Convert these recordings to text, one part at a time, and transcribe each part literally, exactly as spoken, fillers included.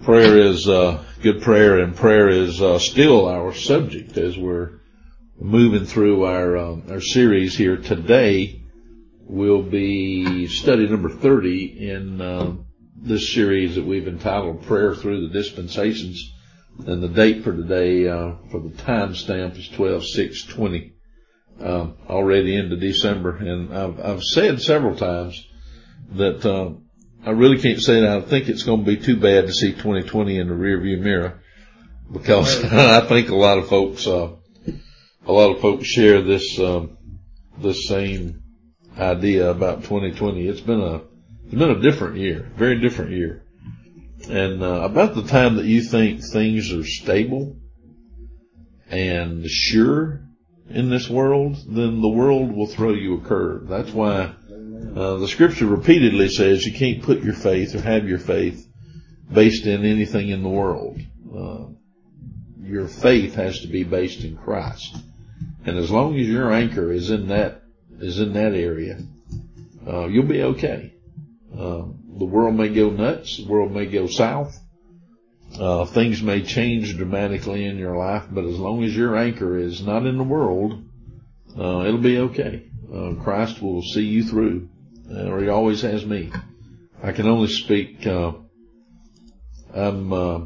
Prayer is uh, good prayer, and prayer is uh, still our subject as we're moving through our um, our series here. Today will be study number thirty in uh, this series that we've entitled Prayer Through the Dispensations, and the date for today uh, for the time stamp is twelve six twenty, uh, already into December. And I've, I've said several times that uh, I really can't say that I think it's going to be too bad to see twenty twenty in the rearview mirror, because I think a lot of folks, uh, a lot of folks share this, um, this same idea about twenty twenty. It's been a, it's been a different year, very different year. And, uh, about the time that you think things are stable and sure in this world, then the world will throw you a curve. That's why Uh, the scripture repeatedly says you can't put your faith or have your faith based in anything in the world. Uh, your faith has to be based in Christ. And as long as your anchor is in that, is in that area, uh, you'll be okay. Uh, the world may go nuts. The world may go south. Uh, things may change dramatically in your life, but as long as your anchor is not in the world, uh, it'll be okay. Uh, Christ will see you through, uh, or He always has me. I can only speak, uh, I'm, uh,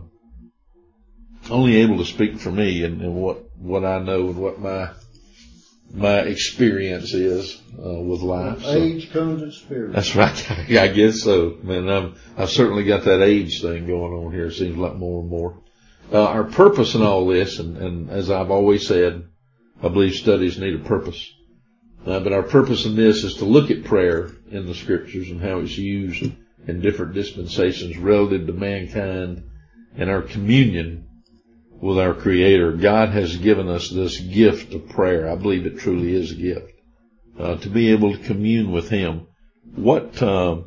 only able to speak for me and, and what, what I know and what my, my experience is, uh, with life. So, age comes experience. That's right. I guess so. Man, I'm, I've certainly got that age thing going on here. It seems like more and more. Uh, our purpose in all this, and, and as I've always said, I believe studies need a purpose. Uh, but our purpose in this is to look at prayer in the scriptures and how it's used in different dispensations relative to mankind and our communion with our Creator. God has given us this gift of prayer. I believe it truly is a gift, uh, to be able to commune with Him. What, uh,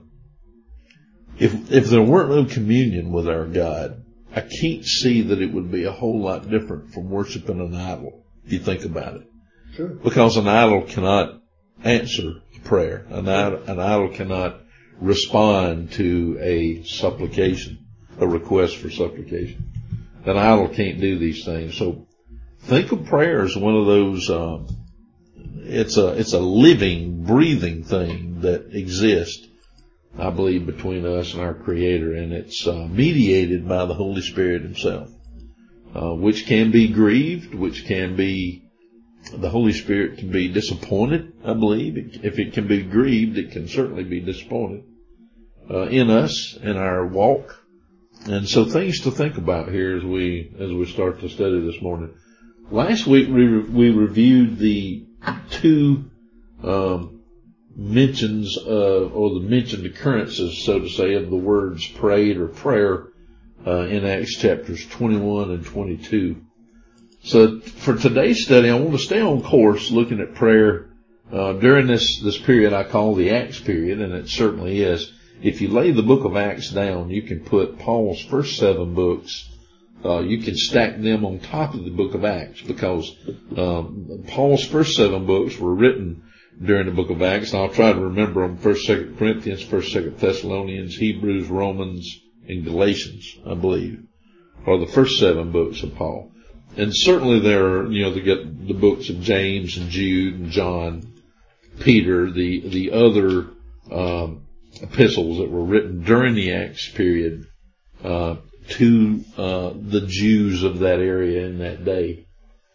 if, if there weren't no communion with our God, I can't see that it would be a whole lot different from worshiping an idol, if you think about it. Sure. Because an idol cannot answer prayer. An idol, an idol cannot respond to a supplication, a request for supplication. An idol can't do these things. So think of prayer as one of those, um, it's a, it's a living, breathing thing that exists, I believe, between us and our Creator. And it's uh, mediated by the Holy Spirit Himself, uh, which can be grieved, which can be The Holy Spirit can be disappointed, I believe. If it can be grieved, it can certainly be disappointed uh, in us, in our walk. And so things to think about here as we as we start to study this morning. Last week we we reviewed the two um, mentions of, or the mentioned occurrences, so to say, of the words prayed or prayer uh, in Acts chapters twenty-one and twenty-two. So for today's study, I want to stay on course looking at prayer uh, during this, this period I call the Acts period, and it certainly is. If you lay the book of Acts down, you can put Paul's first seven books, uh, you can stack them on top of the book of Acts, because um, Paul's first seven books were written during the book of Acts. And I'll try to remember them: First, Second Corinthians, First, Second Thessalonians, Hebrews, Romans, and Galatians, I believe, are the first seven books of Paul. And certainly there are, you know, they get the books of James and Jude and John, Peter, the, the other, um, epistles that were written during the Acts period, uh, to, uh, the Jews of that area in that day.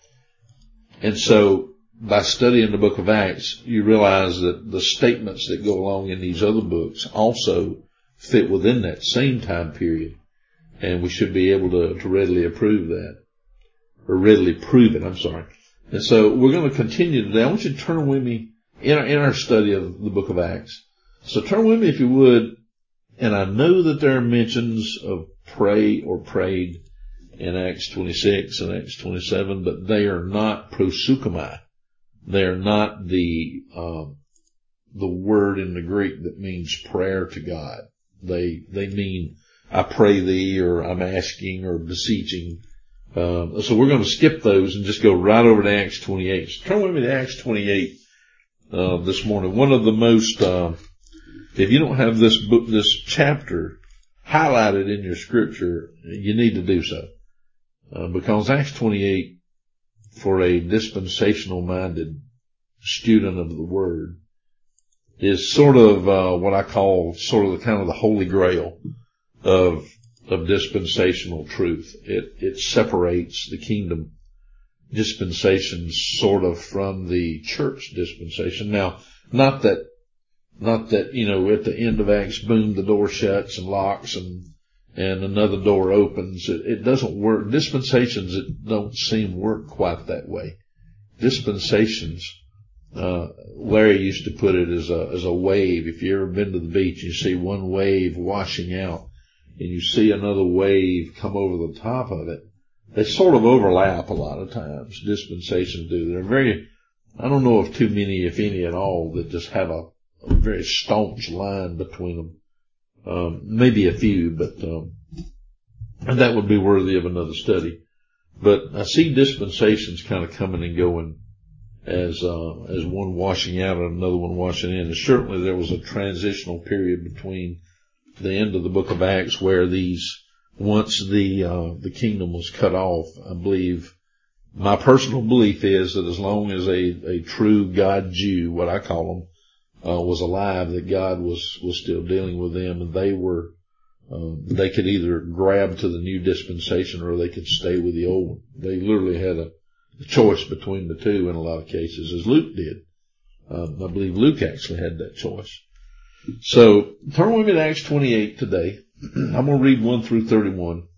And so by studying the book of Acts, you realize that the statements that go along in these other books also fit within that same time period. And we should be able to, to readily approve that. Or readily prove it, I'm sorry. And so we're going to continue today. I want you to turn with me in our, in our study of the book of Acts. So turn with me if you would. And I know that there are mentions of pray or prayed in Acts twenty-six and Acts twenty-seven, but they are not proseuchomai. They are not the, uh, the word in the Greek that means prayer to God. They, they mean I pray thee, or I'm asking, or beseeching. Uh, so we're going to skip those and just go right over to Acts twenty-eight. So turn with me to Acts twenty-eight, uh, this morning. One of the most, uh, if you don't have this book, this chapter highlighted in your scripture, you need to do so. Uh, because Acts twenty-eight, for a dispensational minded student of the word, is sort of, uh, what I call sort of the kind of the holy grail of, of dispensational truth. It, it separates the kingdom dispensations sort of from the church dispensation. Now, not that, not that, you know, at the end of Acts, boom, the door shuts and locks and, and another door opens. It, it doesn't work. Dispensations, it don't seem work quite that way. Dispensations, uh, Larry used to put it as a, as a wave. If you've ever been to the beach, you see one wave washing out and you see another wave come over the top of it. They sort of overlap a lot of times. Dispensations do. They're very, I don't know of too many, if any at all, that just have a, a very staunch line between them. Um, maybe a few, but, um, and that would be worthy of another study. But I see dispensations kind of coming and going as, uh, as one washing out and another one washing in. And certainly there was a transitional period between the end of the book of Acts where these, once the, uh, the kingdom was cut off, I believe, my personal belief is that as long as a, a true God Jew, what I call them, uh, was alive, that God was, was still dealing with them and they were, um, they could either grab to the new dispensation or they could stay with the old one. They literally had a, a choice between the two in a lot of cases, as Luke did. Um, I believe Luke actually had that choice. So turn with me to Acts twenty-eight today. I'm going to read one through thirty-one.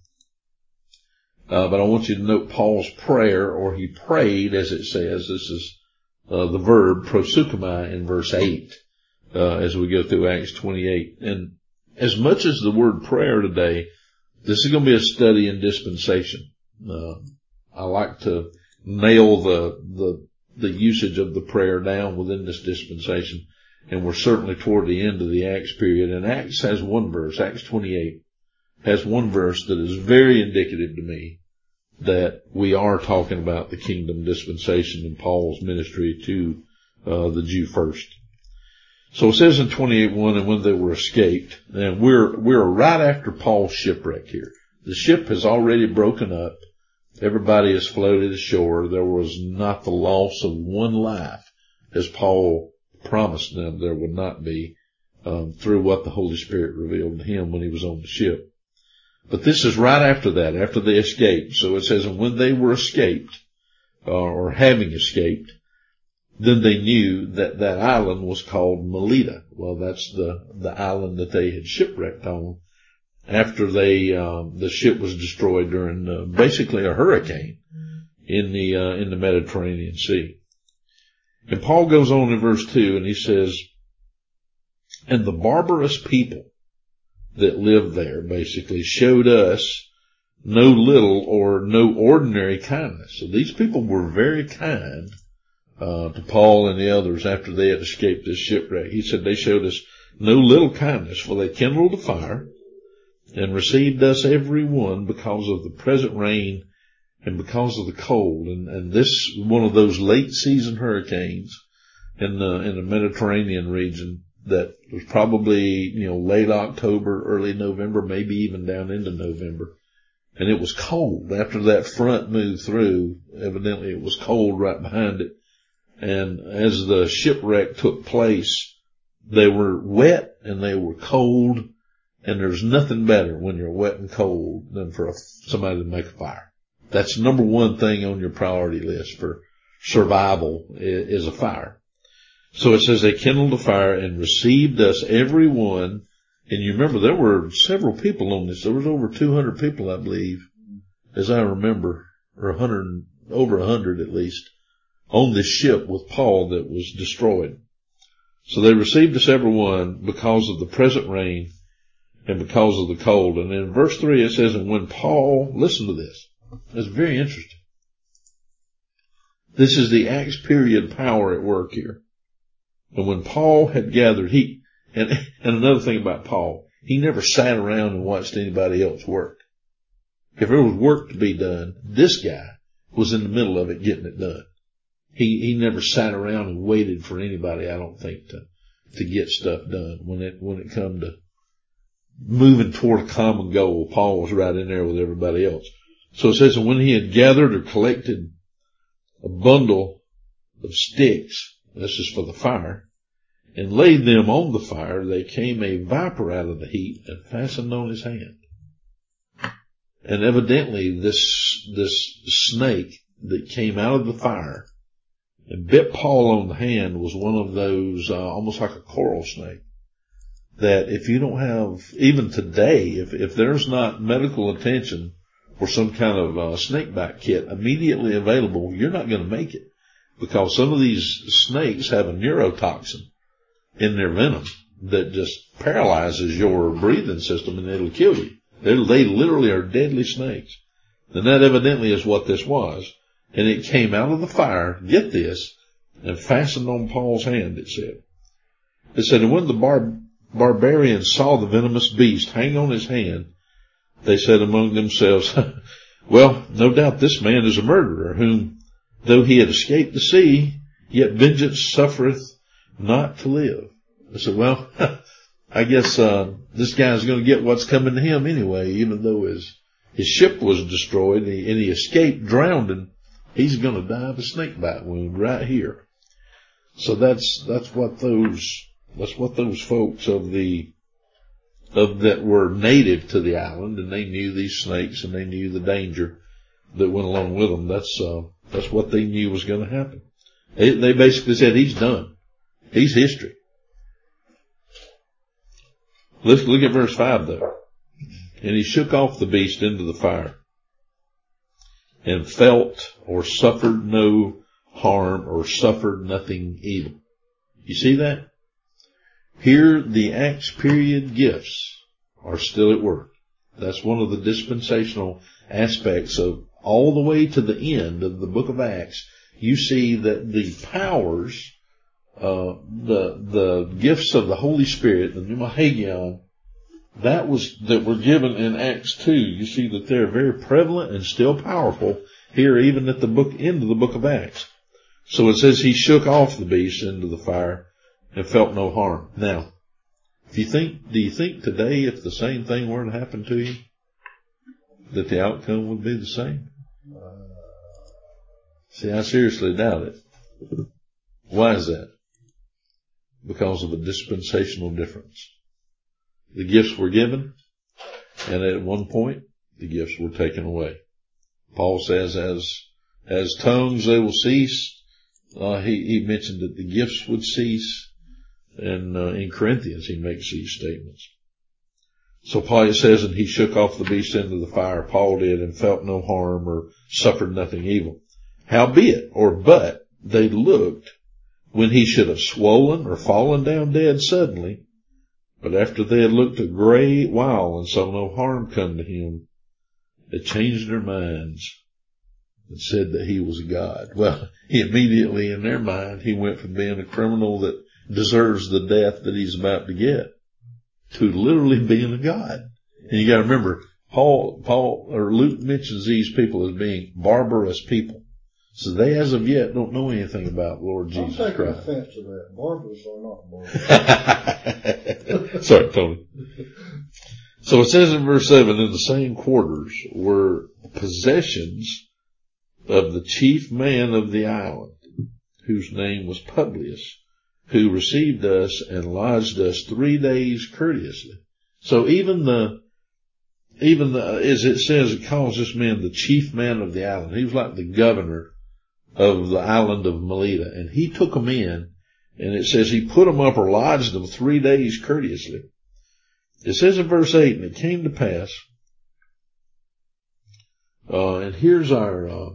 Uh, but I want you to note Paul's prayer, or he prayed, as it says. This is uh, the verb proseuchomai in verse eight, uh, as we go through Acts twenty-eight. And as much as the word prayer today, this is going to be a study in dispensation. Uh, I like to nail the, the, the usage of the prayer down within this dispensation. And we're certainly toward the end of the Acts period. And Acts has one verse, Acts twenty-eight has one verse that is very indicative to me that we are talking about the kingdom dispensation in Paul's ministry to uh, the Jew first. So it says in twenty-eight one, and when they were escaped, and we're, we're right after Paul's shipwreck here. The ship has already broken up. Everybody has floated ashore. There was not the loss of one life, as Paul promised them there would not be, um, through what the Holy Spirit revealed to him when he was on the ship. But this is right after that, after they escaped. So it says, and when they were escaped, uh, or having escaped, then they knew that that island was called Melita. Well, that's the, the island that they had shipwrecked on after they, um, the ship was destroyed during, uh, basically a hurricane in the, uh, in the Mediterranean Sea. And Paul goes on in verse two and he says, and the barbarous people that lived there basically showed us no little or no ordinary kindness. So these people were very kind uh, to Paul and the others after they had escaped this shipwreck. He said they showed us no little kindness, for they kindled a fire and received us every one because of the present rain and because of the cold. And, and this one of those late season hurricanes in the in the Mediterranean region that was probably, you know, late October, early November, maybe even down into November. And it was cold. After that front moved through, evidently it was cold right behind it. And as the shipwreck took place, they were wet and they were cold. And there's nothing better when you're wet and cold than for a, somebody to make a fire. That's the number one thing on your priority list for survival is a fire. So it says they kindled a fire and received us every one. And you remember there were several people on this. There was over two hundred people, I believe, as I remember, or one hundred, over one hundred at least, on this ship with Paul that was destroyed. So they received us every one because of the present rain and because of the cold. And in verse three it says, and when Paul, listen to this, it's very interesting. This is the Acts period power at work here. And when Paul had gathered, he, and, and another thing about Paul, he never sat around and watched anybody else work. If there was work to be done, this guy was in the middle of it getting it done. He, he never sat around and waited for anybody, I don't think, to, to get stuff done when it, when it come to moving toward a common goal. Paul was right in there with everybody else. So it says, and when he had gathered or collected a bundle of sticks, this is for the fire, and laid them on the fire, there came a viper out of the heat and fastened on his hand. And evidently this, this snake that came out of the fire and bit Paul on the hand was one of those, uh, almost like a coral snake. That if you don't have, even today, if, if there's not medical attention or some kind of uh, snake bite kit immediately available, you're not going to make it. Because some of these snakes have a neurotoxin in their venom that just paralyzes your breathing system and it'll kill you. They're, they literally are deadly snakes. And that evidently is what this was. And it came out of the fire, get this, and fastened on Paul's hand, it said. It said, and when the bar, barbarians saw the venomous beast hang on his hand, they said among themselves, well, no doubt this man is a murderer, whom, though he had escaped the sea, yet vengeance suffereth not to live. I said, well, I guess uh this guy's going to get what's coming to him anyway, even though his his ship was destroyed and he, and he escaped drowning. He's going to die of a snake bite wound right here. So that's that's what those that's what those folks of the of that were native to the island, and they knew these snakes and they knew the danger that went along with them. That's uh, that's what they knew was going to happen. They, they basically said he's done. He's history. Let's look at verse five though. And he shook off the beast into the fire, and felt or suffered no harm or suffered nothing evil. You see that? Here the Acts period gifts are still at work. That's one of the dispensational aspects of all the way to the end of the book of Acts. You see that the powers, uh, the, the gifts of the Holy Spirit, the pneumahagion, that was, that were given in Acts two. You see that they're very prevalent and still powerful here, even at the book, end of the book of Acts. So it says he shook off the beast into the fire and felt no harm. Now, if you think, do you think today if the same thing were to happen to you, that the outcome would be the same? See, I seriously doubt it. Why is that? Because of a dispensational difference. The gifts were given, and at one point, the gifts were taken away. Paul says, as, as tongues they will cease. Uh, he, he mentioned that the gifts would cease. And uh, in Corinthians, he makes these statements. So Paul says, and he shook off the beast into the fire, Paul did, and felt no harm or suffered nothing evil. Howbeit, or but, they looked when he should have swollen or fallen down dead suddenly. But after they had looked a great while and saw no harm come to him, they changed their minds and said that he was God. Well, he immediately in their mind, he went from being a criminal that deserves the death that he's about to get to literally being a God. And you got to remember, Paul, Paul or Luke mentions these people as being barbarous people. So they, as of yet, don't know anything about Lord Jesus Christ. I'm taking offense to that. Barbarous or not barbarous. Sorry, Tony. So it says in verse seven, in the same quarters were possessions of the chief man of the island, whose name was Publius, who received us and lodged us three days courteously. So even the, even the, as it says, it calls this man the chief man of the island. He was like the governor of the island of Melita, and he took them in, and it says he put them up or lodged them three days courteously. It says in verse eight, and it came to pass, uh, and here's our, uh,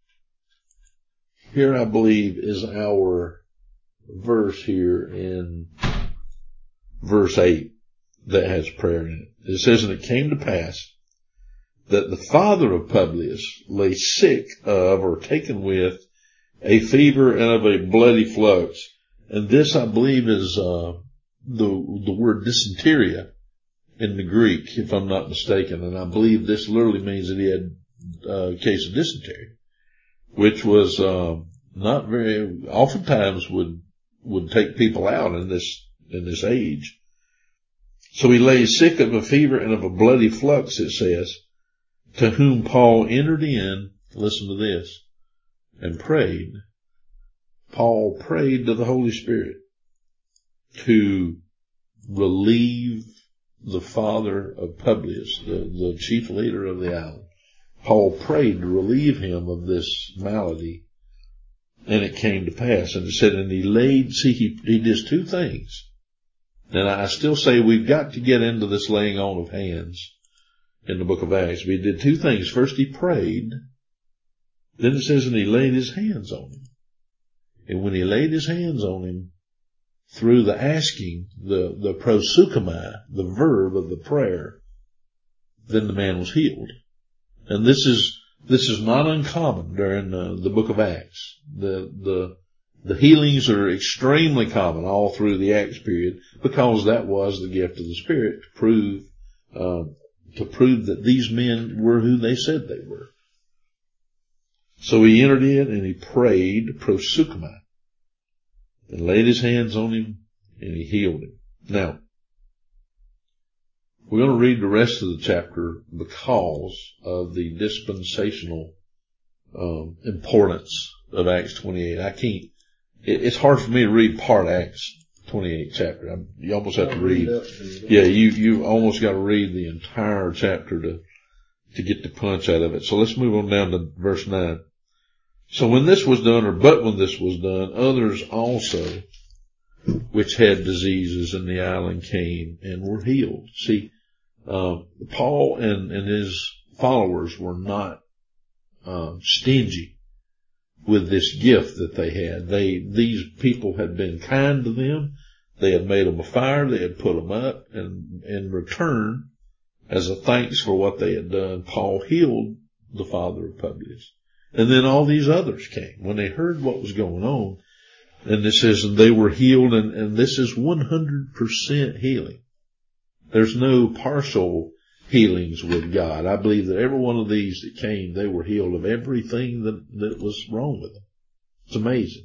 here I believe is our verse here in verse eight that has prayer in it. It says, and it came to pass that the father of Publius lay sick of or taken with a fever and of a bloody flux. And this, I believe, is uh, the the word dysentery in the Greek, if I'm not mistaken. And I believe this literally means that he had uh, a case of dysentery, which was uh, not very, oftentimes would would take people out in this in this age. So he lay sick of a fever and of a bloody flux, it says, to whom Paul entered in, listen to this, and prayed. Paul prayed to the Holy Spirit to relieve the father of Publius, the, the chief leader of the island. Paul prayed to relieve him of this malady, and it came to pass. And it said, and he laid, see, he, he did two things. And I still say we've got to get into this laying on of hands in the book of Acts. But he did two things. First, he prayed. Then it says, and he laid his hands on him. And when he laid his hands on him, through the asking, the, the proseuchomai, the verb of the prayer, then the man was healed. And this is, this is not uncommon during uh, the book of Acts. The, the, the healings are extremely common all through the Acts period because that was the gift of the Spirit to prove, uh, to prove that these men were who they said they were. So he entered in and he prayed proseuchomai and laid his hands on him and he healed him. Now, we're going to read the rest of the chapter because of the dispensational um, importance of Acts twenty-eight. I can't, it, it's hard for me to read part Acts twenty-eight chapter. I, you almost have to read, yeah, you, you almost got to read the entire chapter to, to get the punch out of it. So let's move on down to verse nine. So when this was done, or but when this was done, others also which had diseases in the island came and were healed. See, uh, Paul and, and his followers were not uh, stingy with this gift that they had. They, these people had been kind to them. They had made them a fire. They had put them up, and in return, as a thanks for what they had done, Paul healed the father of Publius. And then all these others came when they heard what was going on. And it says, and they were healed, and, and this is one hundred percent healing. There's no partial healings with God. I believe that every one of these that came, they were healed of everything that, that was wrong with them. It's amazing.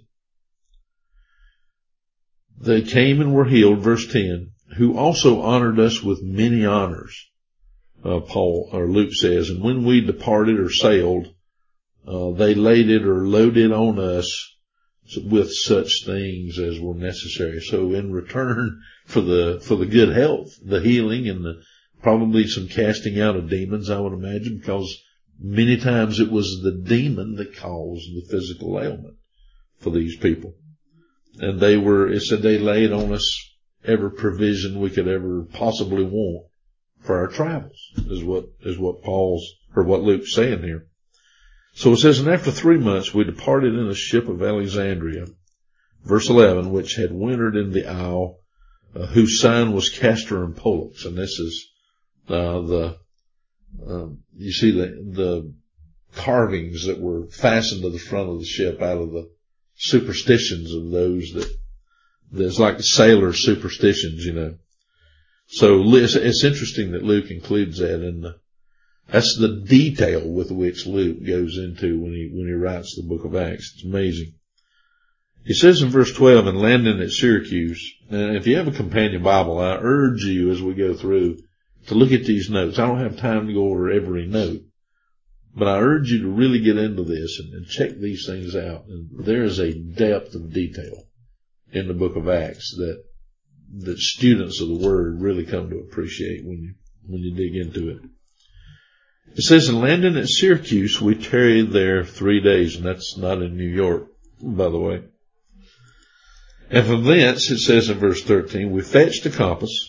They came and were healed, verse ten, who also honored us with many honors, uh, Paul, or Luke says, and when we departed or sailed, uh, they laid it or loaded on us with such things as were necessary. So in return for the, for the good health, the healing and the, probably some casting out of demons, I would imagine, because many times it was the demon that caused the physical ailment for these people. And they were, it said they laid on us every provision we could ever possibly want for our travels, is what, is what Paul's, or what Luke's saying here. So it says, and after three months we departed in a ship of Alexandria, verse eleven, which had wintered in the isle, uh, whose sign was Castor and Pollux. And this is, uh, the, um, you see the, the carvings that were fastened to the front of the ship out of the superstitions of those that, there's like sailor superstitions, you know. So it's, it's interesting that Luke includes that in the, that's the detail with which Luke goes into when he, when he writes the book of Acts. It's amazing. He says in verse twelve, and landing at Syracuse, and if you have a companion Bible, I urge you as we go through to look at these notes. I don't have time to go over every note, but I urge you to really get into this and, and check these things out. And there is a depth of detail in the book of Acts that, that students of the Word really come to appreciate when you, when you dig into it. It says, in landing at Syracuse, we tarried there three days, and that's not in New York, by the way. And from thence, it says in verse thirteen, we fetched a compass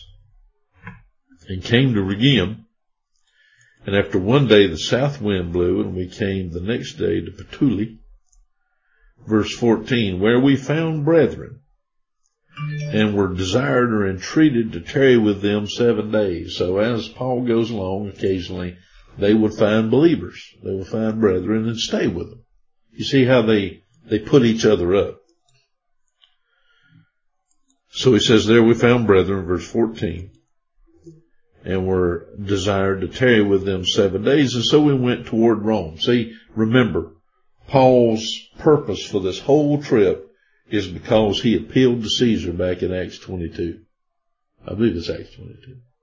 and came to Rhegium. And after one day, the south wind blew, and we came the next day to Puteoli. Verse fourteen, where we found brethren, and were desired or entreated to tarry with them seven days. So as Paul goes along, occasionally, they would find believers. They would find brethren and stay with them. You see how they, they put each other up. So he says, there we found brethren, verse fourteen, and were desired to tarry with them seven days. And so we went toward Rome. See, remember, Paul's purpose for this whole trip is because he appealed to Caesar back in Acts twenty-two. I believe it's Acts twenty-two.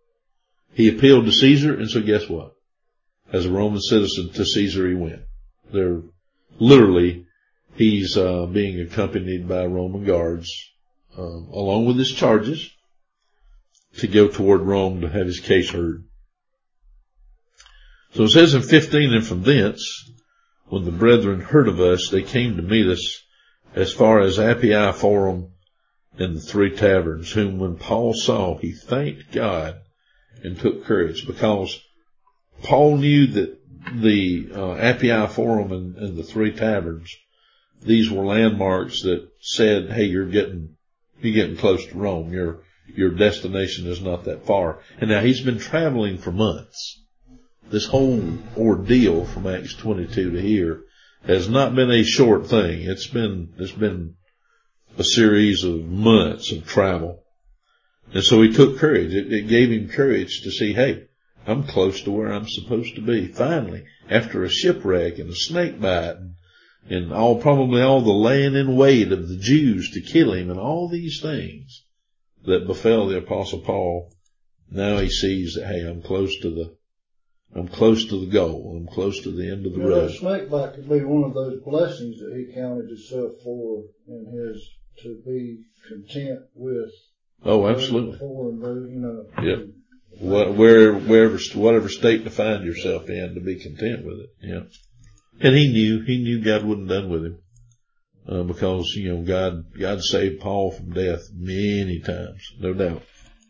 He appealed to Caesar, and so guess what? As a Roman citizen, to Caesar he went. They're literally, he's uh, being accompanied by Roman guards, um, along with his charges, to go toward Rome to have his case heard. So it says in fifteen, and from thence, when the brethren heard of us, they came to meet us as far as Appii Forum and the three taverns, whom when Paul saw, he thanked God and took courage, because Paul knew that the uh, Appii Forum and, and the three taverns, these were landmarks that said, hey, you're getting, you're getting close to Rome. Your, your destination is not that far. And now he's been traveling for months. This whole ordeal from Acts twenty-two to here has not been a short thing. It's been, it's been a series of months of travel. And so he took courage. It, it gave him courage to see, hey, I'm close to where I'm supposed to be. Finally, after a shipwreck and a snake bite and, and all, probably all the laying in wait of the Jews to kill him and all these things that befell the Apostle Paul, now he sees that, hey, I'm close to the, I'm close to the goal. I'm close to the end of the you know, road. That snake bite could be one of those blessings that he counted himself for in his, to be content with. Oh, absolutely. For and those, you know. Yep. What, where, wherever, whatever state to find yourself in, to be content with it. Yeah. And he knew, he knew God wasn't done with him. Uh, because, you know, God, God saved Paul from death many times, no doubt.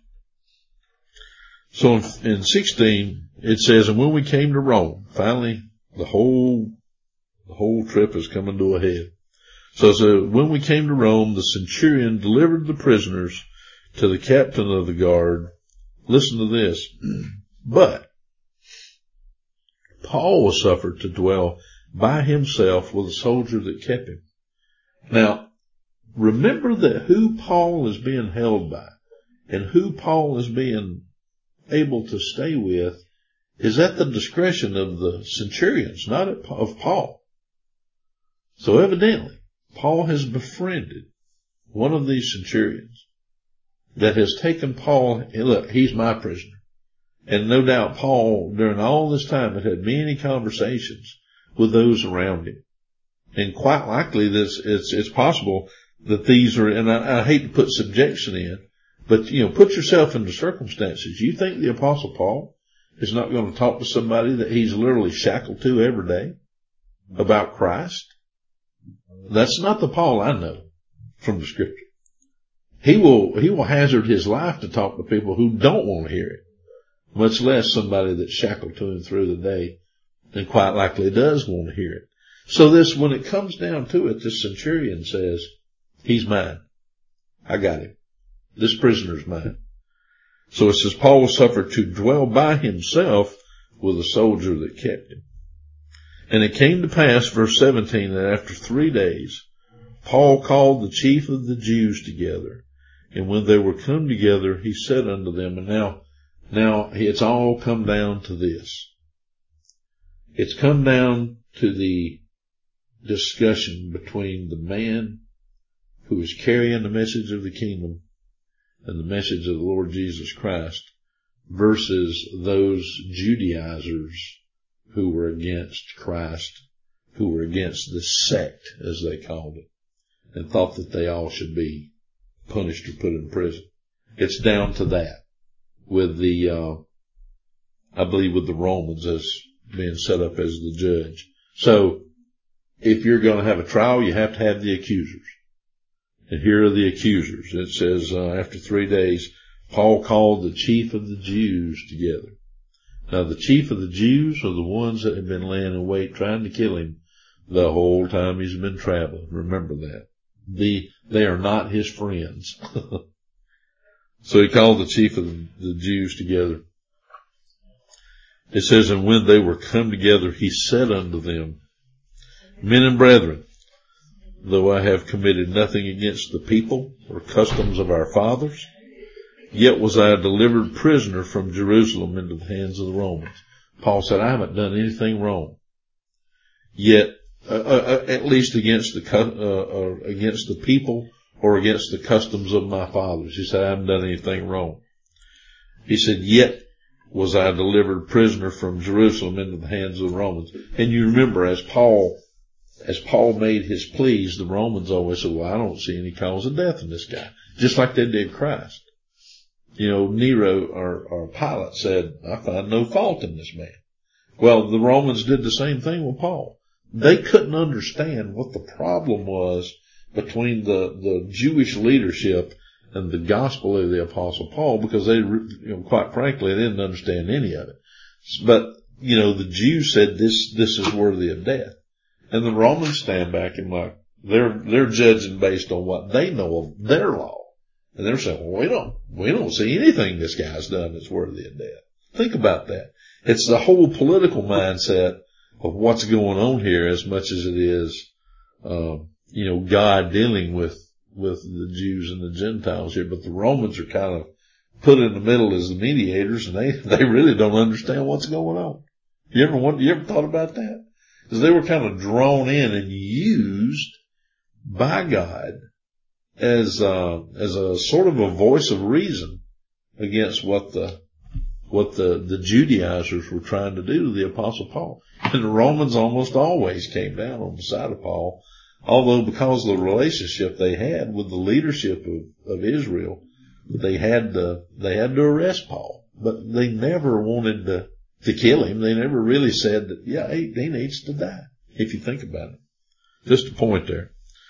So in, in sixteen, it says, and when we came to Rome, finally, the whole, the whole trip is coming to a head. So, so when we came to Rome, the centurion delivered the prisoners to the captain of the guard. Listen to this. But Paul was suffered to dwell by himself with a soldier that kept him. Now, remember that who Paul is being held by and who Paul is being able to stay with is at the discretion of the centurions, not of Paul. So evidently, Paul has befriended one of these centurions that has taken Paul, and look, he's my prisoner. And no doubt Paul, during all this time, had had many conversations with those around him. And quite likely this, it's, it's possible that these are, and I, I hate to put subjection in, but, you know, put yourself into circumstances. You think the Apostle Paul is not going to talk to somebody that he's literally shackled to every day about Christ? That's not the Paul I know from the Scripture. He will, he will hazard his life to talk to people who don't want to hear it, much less somebody that's shackled to him through the day and quite likely does want to hear it. So this, when it comes down to it, this centurion says, he's mine. I got him. This prisoner's mine. So it says, Paul was suffered to dwell by himself with a soldier that kept him. And it came to pass, verse seventeen, that after three days, Paul called the chief of the Jews together. And when they were come together, he said unto them, and now, now it's all come down to this. It's come down to the discussion between the man who is carrying the message of the kingdom and the message of the Lord Jesus Christ versus those Judaizers who were against Christ, who were against the sect, as they called it, and thought that they all should be punished or put in prison. It's down to that with the, uh, I believe with the Romans as being set up as the judge. So if you're going to have a trial, you have to have the accusers. And here are the accusers. It says, uh, after three days, Paul called the chief of the Jews together. Now the chief of the Jews are the ones that have been laying in wait trying to kill him the whole time he's been traveling. Remember that. The, they are not his friends. So he called the chief of the, the Jews together. It says, and when they were come together, he said unto them, men and brethren, though I have committed nothing against the people or customs of our fathers, yet was I delivered prisoner from Jerusalem into the hands of the Romans. Paul said, I haven't done anything wrong. Yet, uh, uh, at least against the, uh, uh, against the people or against the customs of my fathers. He said, I haven't done anything wrong. He said, yet was I delivered prisoner from Jerusalem into the hands of the Romans. And you remember, as Paul, as Paul made his pleas, the Romans always said, well, I don't see any cause of death in this guy. Just like they did Christ. You know, Nero or, or Pilate said, I find no fault in this man. Well, the Romans did the same thing with Paul. They couldn't understand what the problem was between the, the Jewish leadership and the gospel of the Apostle Paul, because they, you know, quite frankly, they didn't understand any of it. But, you know, the Jews said this, this is worthy of death. And the Romans stand back and like, they're, they're judging based on what they know of their law. And they're saying, well, we don't, we don't see anything this guy's done that's worthy of death. Think about that. It's the whole political mindset of what's going on here as much as it is, um, you know, God dealing with, with the Jews and the Gentiles here. But the Romans are kind of put in the middle as the mediators, and they, they really don't understand what's going on. You ever wonder, you ever thought about that? Because they were kind of drawn in and used by God as, uh, as a sort of a voice of reason against what the, what the, the Judaizers were trying to do to the Apostle Paul. And the Romans almost always came down on the side of Paul, although because of the relationship they had with the leadership of, of Israel, they had to, they had to arrest Paul. But they never wanted to, to kill him. They never really said that, yeah, he, he needs to die, if you think about it. Just a point there.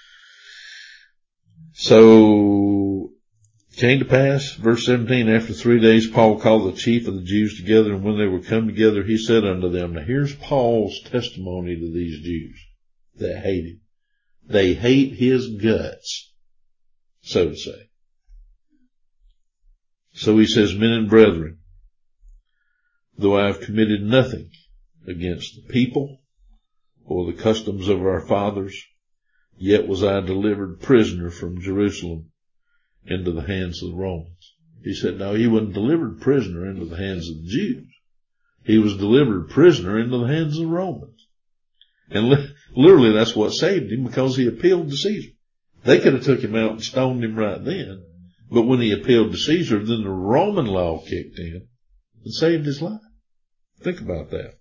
So, came to pass, verse seventeen, after three days Paul called the chief of the Jews together, and when they were come together, he said unto them, now here's Paul's testimony to these Jews that hate him. They hate his guts, so to say. So he says, men and brethren, though I have committed nothing against the people or the customs of our fathers, yet was I delivered prisoner from Jerusalem into the hands of the Romans. He said, no, he wasn't delivered prisoner into the hands of the Jews. He was delivered prisoner into the hands of the Romans. And li- literally that's what saved him, because he appealed to Caesar. They could have took him out and stoned him right then. But when he appealed to Caesar, then the Roman law kicked in and saved his life. Think about that.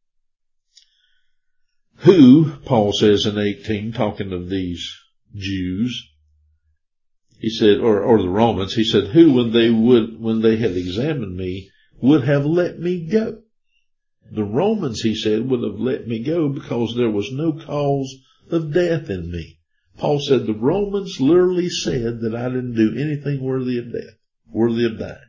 Who, Paul says in eighteen, talking of these Jews, he said, or, or the Romans, he said, who, when they would, when they had examined me, would have let me go. The Romans, he said, would have let me go because there was no cause of death in me. Paul said the Romans literally said that I didn't do anything worthy of death, worthy of dying.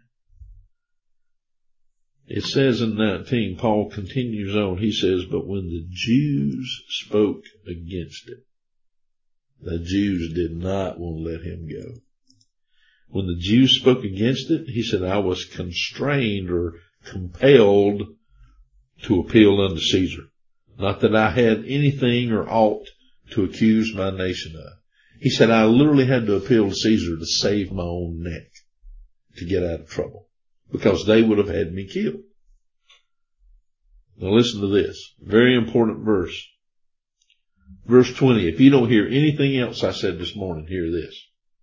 It says in nineteen, Paul continues on, he says, but when the Jews spoke against it, the Jews did not want to let him go. When the Jews spoke against it, he said, I was constrained or compelled to appeal unto Caesar. Not that I had anything or aught to accuse my nation of. He said, I literally had to appeal to Caesar to save my own neck, to get out of trouble, because they would have had me killed. Now listen to this. Very important verse. Verse twenty. If you don't hear anything else I said this morning, hear this.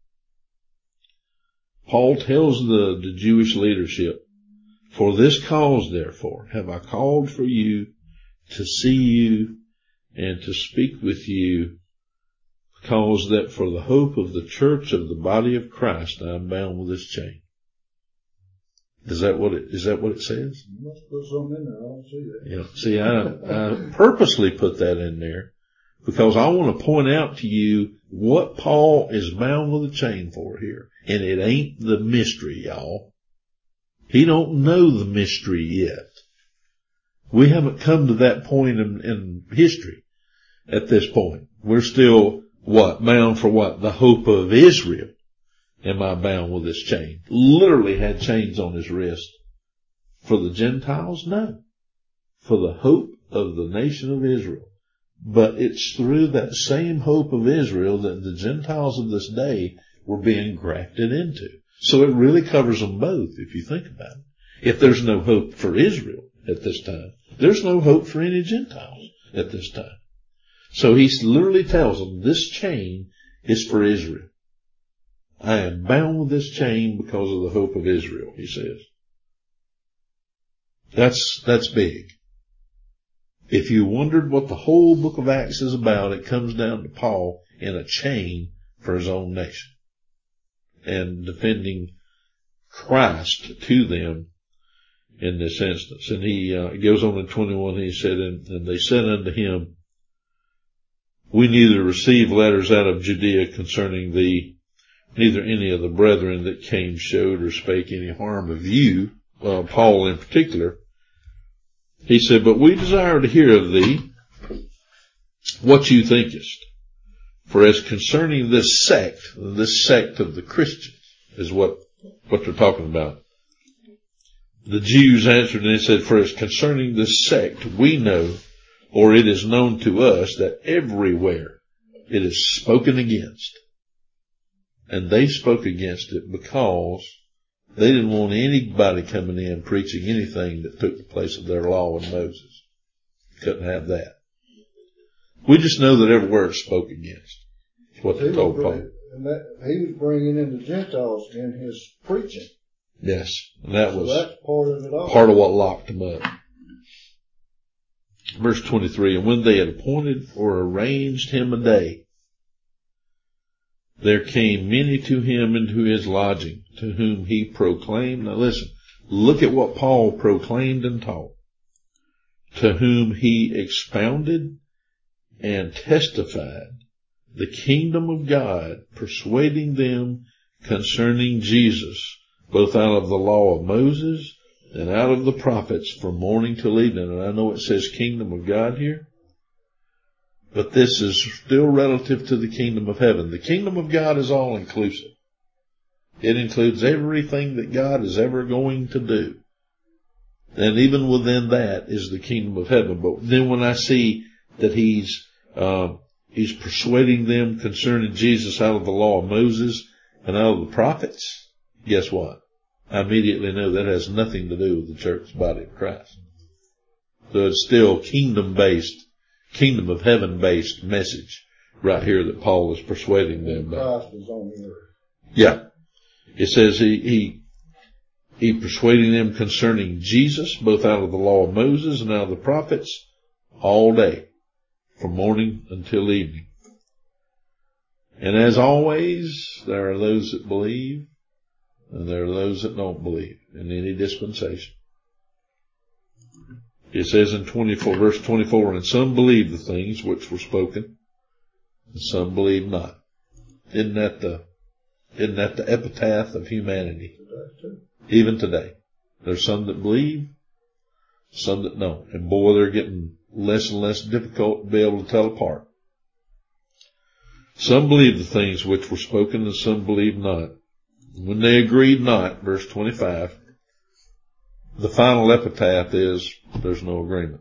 Paul tells the, the Jewish leadership, for this cause, therefore, have I called for you to see you and to speak with you, because that for the hope of the church of the body of Christ, I am bound with this chain. Is that what it, is that what it says? You must put something in there. I don't see that. Yeah. See, I, I purposely put that in there because I want to point out to you what Paul is bound with a chain for here. And it ain't the mystery, y'all. He don't know the mystery yet. We haven't come to that point in, in history at this point. We're still, what, bound for what? The hope of Israel. Am I bound with this chain? Literally had chains on his wrist. For the Gentiles? No. For the hope of the nation of Israel. But it's through that same hope of Israel that the Gentiles of this day were being grafted into. So it really covers them both, if you think about it. If there's no hope for Israel at this time, there's no hope for any Gentiles at this time. So he literally tells them this chain is for Israel. I am bound with this chain because of the hope of Israel, he says. That's, that's big. If you wondered what the whole book of Acts is about, it comes down to Paul in a chain for his own nation and defending Christ to them in this instance. And he uh, goes on in twenty-one, he said, and, and they said unto him, we neither receive letters out of Judea concerning thee, neither any of the brethren that came showed or spake any harm of you, uh, Paul in particular. He said, but we desire to hear of thee what you thinkest. For as concerning this sect, this sect of the Christians is what, what they're talking about. The Jews answered and they said, for as concerning this sect, we know, or it is known to us, that everywhere it is spoken against. And they spoke against it because they didn't want anybody coming in preaching anything that took the place of their law and Moses. Couldn't have that. We just know that everywhere it's spoke against. That's what they told Paul. And that, he was bringing in the Gentiles in his preaching. Yes, and that so was that's part of it all. Part of what locked him up. Verse twenty-three, and when they had appointed or arranged him a day, there came many to him into his lodging, to whom he proclaimed. Now listen, look at what Paul proclaimed and taught. To whom he expounded and testified the kingdom of God, persuading them concerning Jesus, both out of the law of Moses and out of the prophets, from morning till evening. And I know it says kingdom of God here, but this is still relative to the kingdom of heaven. The kingdom of God is all inclusive. It includes everything that God is ever going to do. And even within that is the kingdom of heaven. But then when I see that he's, uh, he's persuading them concerning Jesus out of the law of Moses and out of the prophets, guess what? I immediately know that has nothing to do with the church body of Christ. So it's still kingdom-based, kingdom of heaven-based message right here that Paul is persuading them about. Christ is on the earth. Yeah. It says he, he, he persuading them concerning Jesus, both out of the law of Moses and out of the prophets, all day, from morning until evening. And as always, there are those that believe, and there are those that don't believe in any dispensation. It says in twenty-four, verse twenty-four, and some believed the things which were spoken, and some believed not. Isn't that the, isn't that the epitaph of humanity? Even today. There's some that believe, some that don't. And boy, they're getting less and less difficult to be able to tell apart. Some believed the things which were spoken, and some believed not. When they agreed not, verse twenty-five, the final epitaph is, there's no agreement.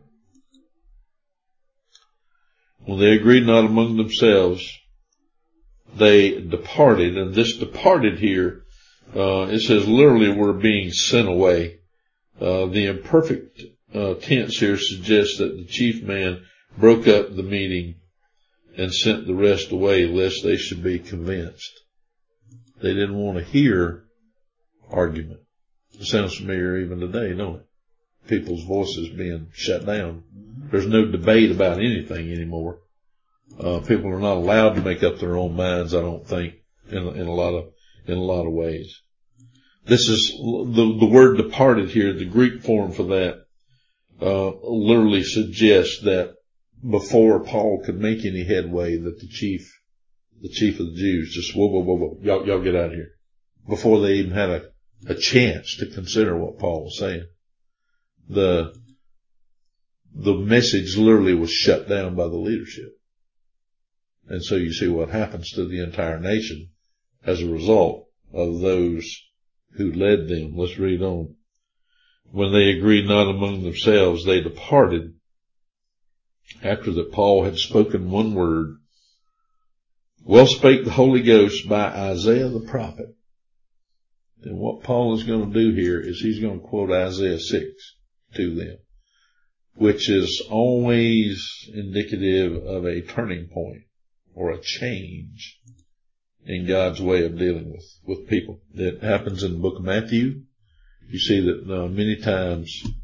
When they agreed not among themselves, they departed, and this departed here, uh, it says literally were being sent away. Uh, the imperfect uh, tense here suggests that the chief man broke up the meeting and sent the rest away, lest they should be convinced. They didn't want to hear argument. It sounds familiar even today, don't it? People's voices being shut down. There's no debate about anything anymore. Uh, people are not allowed to make up their own minds, I don't think, in, in a lot of, in a lot of ways. This is, the, the word departed here, the Greek form for that, uh, literally suggests that before Paul could make any headway, that the chief, the chief of the Jews just, whoa, whoa, whoa, whoa, y'all, y'all get out of here. Before they even had a, a chance to consider what Paul was saying. The, the message literally was shut down by the leadership. And so you see what happens to the entire nation as a result of those who led them. Let's read on. When they agreed not among themselves, they departed after that Paul had spoken one word. Well spake the Holy Ghost by Isaiah the prophet. And what Paul is going to do here is he's going to quote Isaiah six to them, which is always indicative of a turning point or a change in God's way of dealing with, with people. That happens in the book of Matthew. You see that uh, many times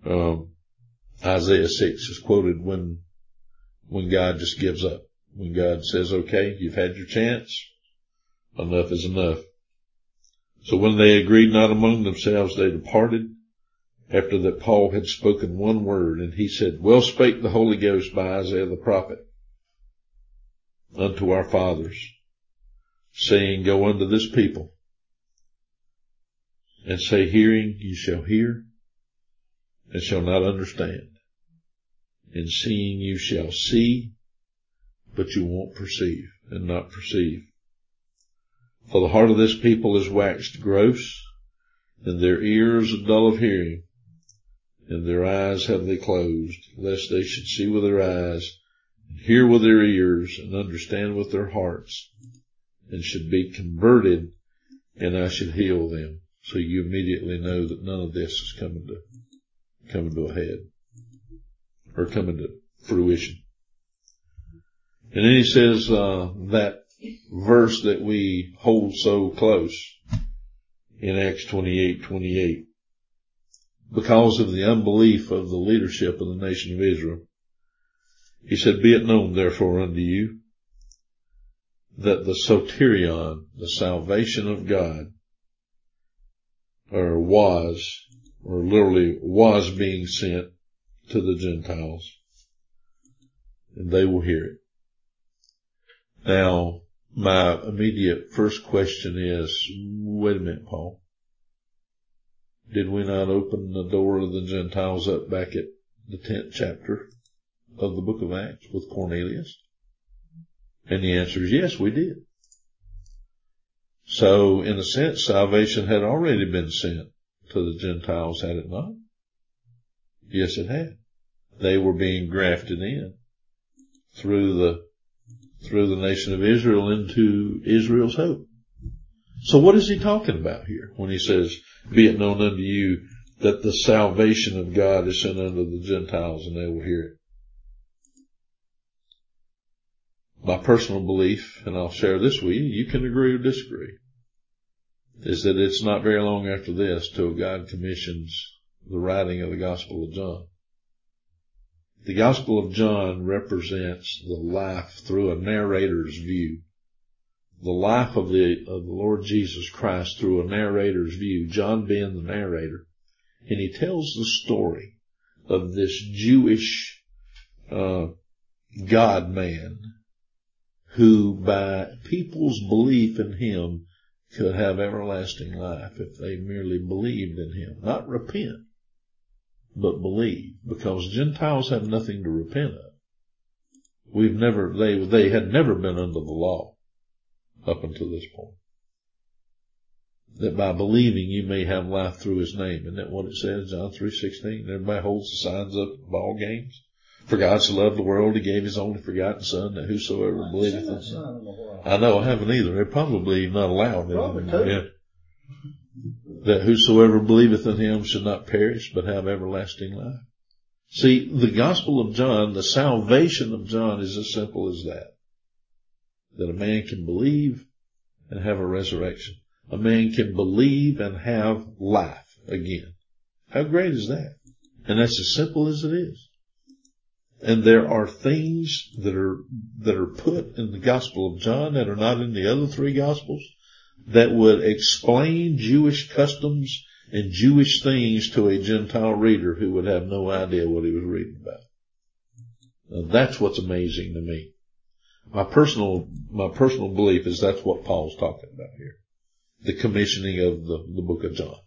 Um, Isaiah six is quoted when, when God just gives up. When God says, okay, you've had your chance. Enough is enough. So when they agreed not among themselves, they departed after that Paul had spoken one word. And he said, well spake the Holy Ghost by Isaiah the prophet unto our fathers, saying, go unto this people and say, hearing you shall hear and shall not understand, and seeing you shall see, but you won't perceive and not perceive. For the heart of this people is waxed gross, and their ears are dull of hearing, and their eyes have they closed, lest they should see with their eyes, and hear with their ears, and understand with their hearts, and should be converted, and I should heal them. So you immediately know that none of this is coming to coming to a head, or coming to fruition. And then he says uh, that verse that we hold so close in Acts twenty-eight twenty-eight, because of the unbelief of the leadership of the nation of Israel. He said, be it known therefore unto you that the soterion, the salvation of God, or was, or literally was being sent to the Gentiles, and they will hear it. Now, my immediate first question is, wait a minute, Paul. Did we not open the door of the Gentiles up back at the tenth chapter of the book of Acts with Cornelius? And the answer is yes, we did. So, in a sense, salvation had already been sent to the Gentiles, had it not? Yes, it had. They were being grafted in through the through the nation of Israel into Israel's hope. So what is he talking about here when he says, be it known unto you that the salvation of God is sent unto the Gentiles and they will hear it? My personal belief, and I'll share this with you, you can agree or disagree, is that it's not very long after this till God commissions the writing of the Gospel of John. The Gospel of John represents the life through a narrator's view. The life of the, of the Lord Jesus Christ through a narrator's view, John being the narrator. And he tells the story of this Jewish uh, God-man who, by people's belief in him, could have everlasting life if they merely believed in him. Not repent, but believe, because Gentiles have nothing to repent of. We've never, they, they had never been under the law up until this point. That by believing you may have life through his name. Isn't that what it says, John three sixteen? Everybody holds the signs up of ball games. For God so loved the world, he gave his only forgotten son, that whosoever believeth in him. I know, I haven't either. They're probably not allowed. Yeah. That whosoever believeth in him should not perish, but have everlasting life. See, the Gospel of John, the salvation of John is as simple as that. That a man can believe and have a resurrection. A man can believe and have life again. How great is that? And that's as simple as it is. And there are things that are, that are put in the Gospel of John that are not in the other three Gospels that would explain Jewish customs and Jewish things to a Gentile reader who would have no idea what he was reading about. Now, that's what's amazing to me. My personal, my personal belief is that's what Paul's talking about here. The commissioning of the, the book of John.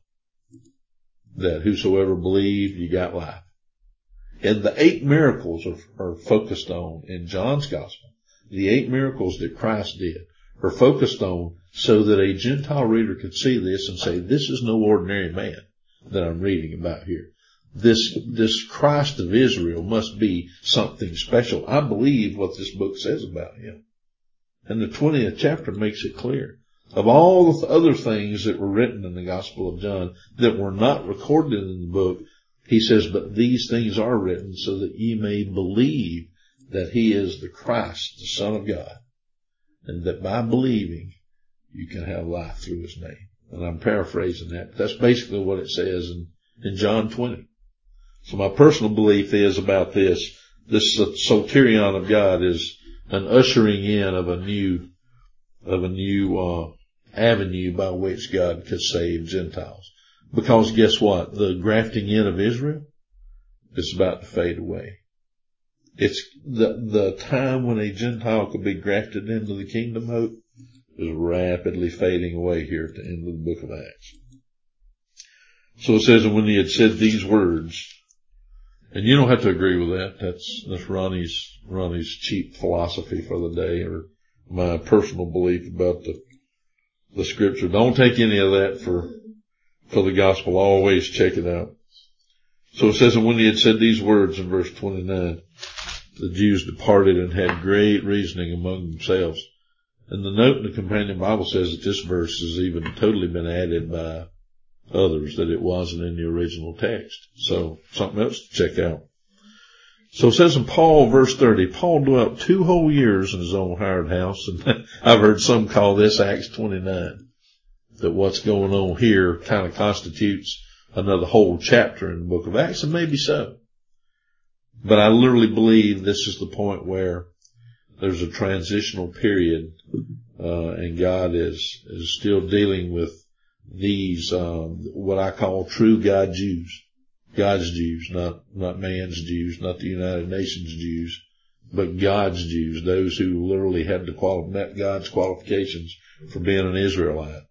That whosoever believed, you got life. And the eight miracles are, are focused on in John's gospel. The eight miracles that Christ did are focused on so that a Gentile reader could see this and say, this is no ordinary man that I'm reading about here. This, this Christ of Israel must be something special. I believe what this book says about him. And the twentieth chapter makes it clear. Of all the other things that were written in the Gospel of John that were not recorded in the book, he says, but these things are written so that ye may believe that he is the Christ, the Son of God, and that by believing you can have life through his name. And I'm paraphrasing that. That's basically what it says in, in John twenty. So my personal belief is about this. This soterion of God is an ushering in of a new, of a new, uh, avenue by which God could save Gentiles. Because guess what? The grafting in of Israel is about to fade away. It's the, the time when a Gentile could be grafted into the kingdom hope is rapidly fading away here at the end of the book of Acts. So it says, and when he had said these words, and you don't have to agree with that. That's, that's Ronnie's, Ronnie's cheap philosophy for the day, or my personal belief about the, the scripture. Don't take any of that for, for the gospel. Always check it out. So it says, and when he had said these words in verse twenty-nine, the Jews departed and had great reasoning among themselves. And the note in the companion Bible says that this verse has even totally been added by others, that it wasn't in the original text. So something else to check out. So it says in Paul, verse thirty, Paul dwelt two whole years in his own hired house. And I've heard some call this Acts twenty-nine, that what's going on here kind of constitutes another whole chapter in the book of Acts, and maybe so. But I literally believe this is the point where there's a transitional period, uh, and God is, is still dealing with these, um, what I call true God Jews. God's Jews, not, not man's Jews, not the United Nations Jews, but God's Jews, those who literally had to quali- met God's qualifications for being an Israelite.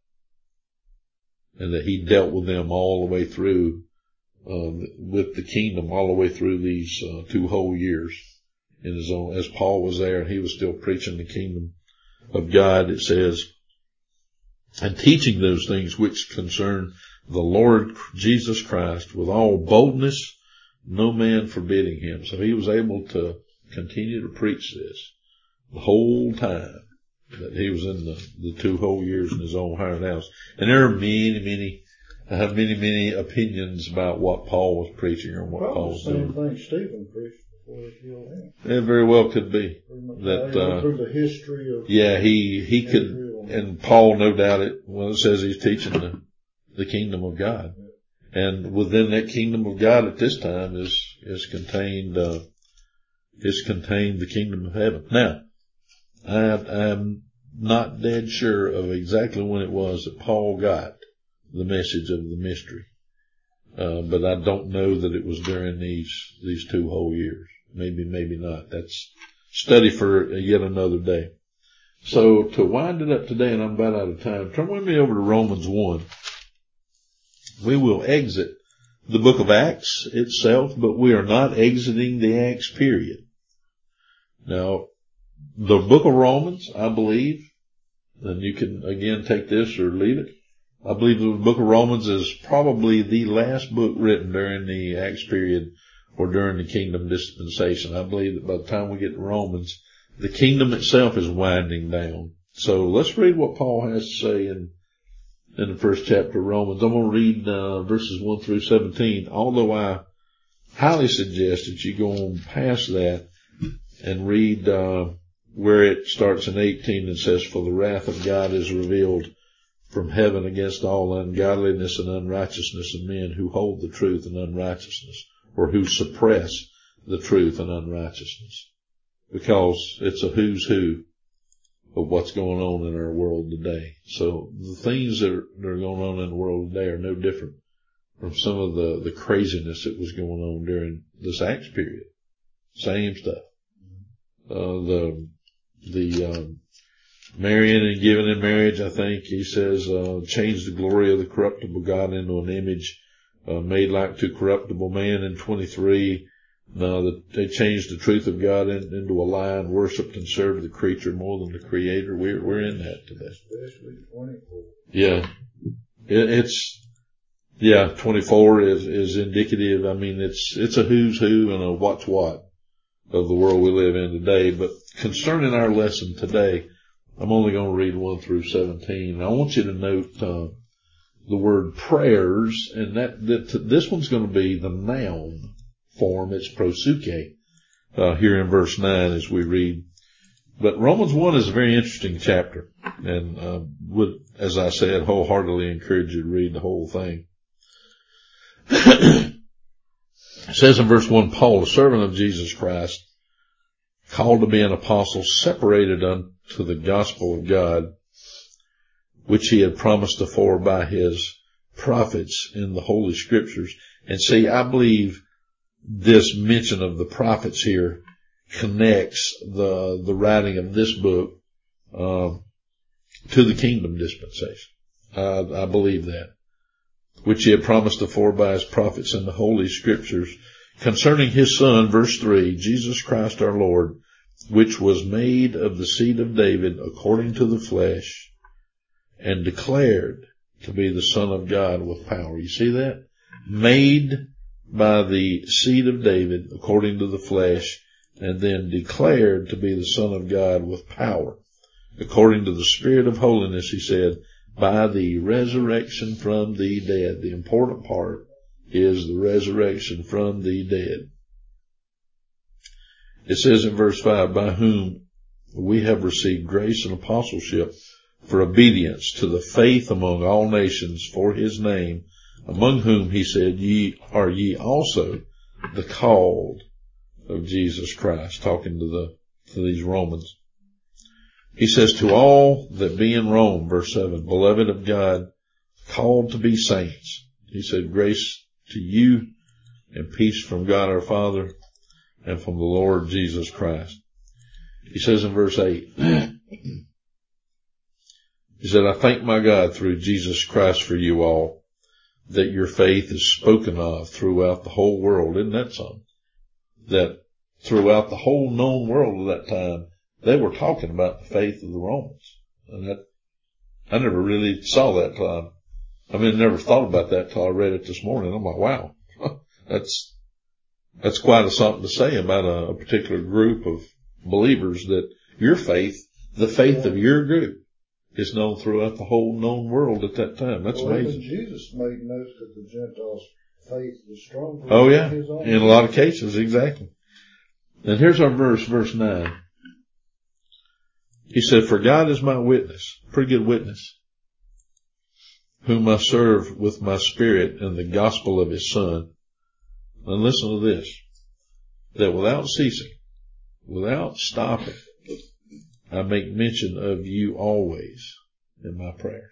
And that he dealt with them all the way through, um, with the kingdom all the way through these, uh, two whole years in his own, as Paul was there and he was still preaching the kingdom of God, it says, and teaching those things which concern the Lord Jesus Christ with all boldness, no man forbidding him. So he was able to continue to preach this the whole time that he was in the, the two whole years in his own hired house. And there are many, many, I have many, many opinions about what Paul was preaching or what Paul was doing. Probably the same thing Stephen preached before they killed him. It very well could be. That, uh, through the history of yeah, he, he could, and Paul no doubt it, well, it says he's teaching the, the kingdom of God. And within that kingdom of God at this time is, is contained, uh, is contained the kingdom of heaven. Now, I, I'm not dead sure of exactly when it was that Paul got the message of the mystery. Uh, but I don't know that it was during these, these two whole years. Maybe, maybe not. That's study for yet another day. So to wind it up today, and I'm about out of time, turn with me over to Romans one. We will exit the book of Acts itself, but we are not exiting the Acts period. Now, the book of Romans, I believe, and you can again take this or leave it, I believe the book of Romans is probably the last book written during the Acts period or during the kingdom dispensation. I believe that by the time we get to Romans, the kingdom itself is winding down. So let's read what Paul has to say in in the first chapter of Romans. I'm going to read uh, verses one through seventeen, although I highly suggest that you go on past that and read uh, where it starts in eighteen and says, for the wrath of God is revealed from heaven against all ungodliness and unrighteousness of men who hold the truth in unrighteousness, or who suppress the truth in unrighteousness. Because it's a who's who of what's going on in our world today. So the things that are, that are going on in the world today are no different from some of the, the craziness that was going on during this Acts period. Same stuff. Uh, the, the, um, marrying and giving in marriage, I think he says, uh, change the glory of the corruptible God into an image, uh, made like to corruptible man. In twenty-three, no, that they changed the truth of God in, into a lie and worshipped and served the creature more than the creator. We're, we're in that today. Especially twenty-four. Yeah. It, it's, yeah, twenty-four is, is indicative. I mean, it's, it's a who's who and a what's what of the world we live in today. But concerning our lesson today, I'm only going to read one through seventeen. I want you to note, uh, the word prayers, and that, that this one's going to be the noun form. It's prosuke, uh, here in verse nine as we read. But Romans one is a very interesting chapter, and, uh, would, as I said, wholeheartedly encourage you to read the whole thing. It says in verse one, Paul, a servant of Jesus Christ, called to be an apostle, separated unto the gospel of God, which he had promised afore by his prophets in the Holy Scriptures. And see, I believe this mention of the prophets here connects the the writing of this book um, to the kingdom dispensation. Uh, I believe that. Which he had promised afore by his prophets in the Holy Scriptures concerning his Son, verse three, Jesus Christ our Lord, which was made of the seed of David according to the flesh, and declared to be the Son of God with power. You see that? Made by the seed of David according to the flesh, and then declared to be the Son of God with power. According to the Spirit of holiness, he said, by the resurrection from the dead. The important part is the resurrection from the dead. It says in verse five, by whom we have received grace and apostleship for obedience to the faith among all nations for his name, among whom he said, ye are ye also the called of Jesus Christ, talking to the to these Romans. He says, to all that be in Rome, verse seven, beloved of God, called to be saints. He said, grace to you and peace from God our Father and from the Lord Jesus Christ. He says in verse eight, he said, I thank my God through Jesus Christ for you all, that your faith is spoken of throughout the whole world. Isn't that something? That throughout the whole known world at that time, they were talking about the faith of the Romans. And that, I never really saw that till I, I mean, I never thought about that till I read it this morning. I'm like, wow, that's, that's quite a something to say about a, a particular group of believers, that your faith, the faith of your group, is known throughout the whole known world at that time. That's well, amazing. Even Jesus made note that the Gentiles' faith was stronger. Oh yeah, than his own. in a lot of cases, exactly. And here's our verse, verse nine. He said, for God is my witness, pretty good witness, whom I serve with my spirit in the gospel of his Son. And listen to this, that without ceasing, without stopping, I make mention of you always in my prayers.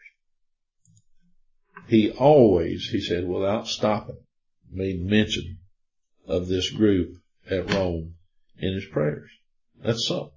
He always, he said, without stopping, made mention of this group at Rome in his prayers. That's something.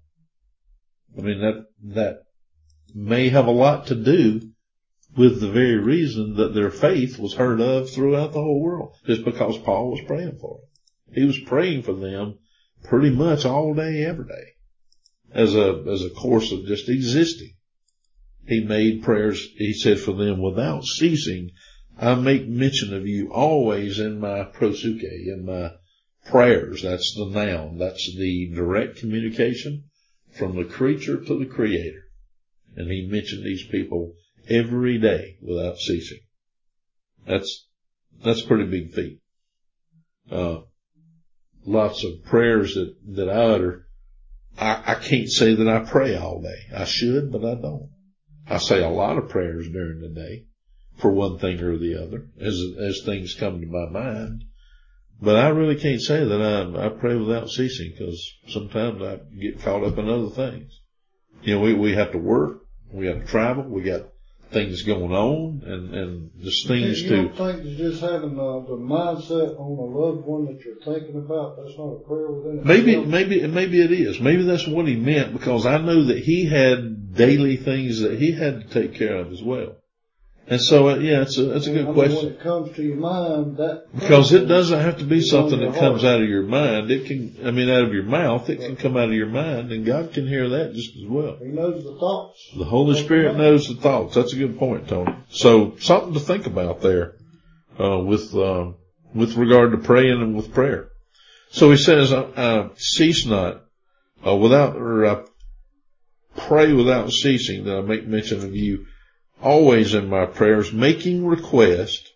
I mean, that, that may have a lot to do with the very reason that their faith was heard of throughout the whole world, just because Paul was praying for them. He was praying for them pretty much all day, every day, as a, as a course of just existing. He made prayers, he said, for them without ceasing. I make mention of you always in my prosuke, in my prayers. That's the noun. That's the direct communication from the creature to the creator. And he mentioned these people every day without ceasing. That's, that's a pretty big feat. Uh, lots of prayers that, that I utter. I, I can't say that I pray all day. I should, but I don't. I say a lot of prayers during the day for one thing or the other as, as things come to my mind. But I really can't say that I, I pray without ceasing, because sometimes I get caught up in other things. You know, we, we have to work, we have to travel, we got things going on, and, and just things you to... You don't think that just having the, the mindset on a loved one that you're thinking about, that's not a prayer within it? Maybe, maybe, maybe it is. Maybe that's what he meant, because I know that he had daily things that he had to take care of as well. And so, uh, yeah, it's a, that's a good I mean, question. when it comes to your mind, that... Because it doesn't have to be something that comes heart. out of your mind. It can, I mean, out of your mouth. It can come out of your mind, and God can hear that just as well. He knows the thoughts. The Holy Spirit knows the thoughts. That's a good point, Tony. So, something to think about there, uh, with, uh, with regard to praying and with prayer. So he says, uh, uh cease not, uh, without, or, uh, pray without ceasing, that I make mention of you always in my prayers, making request.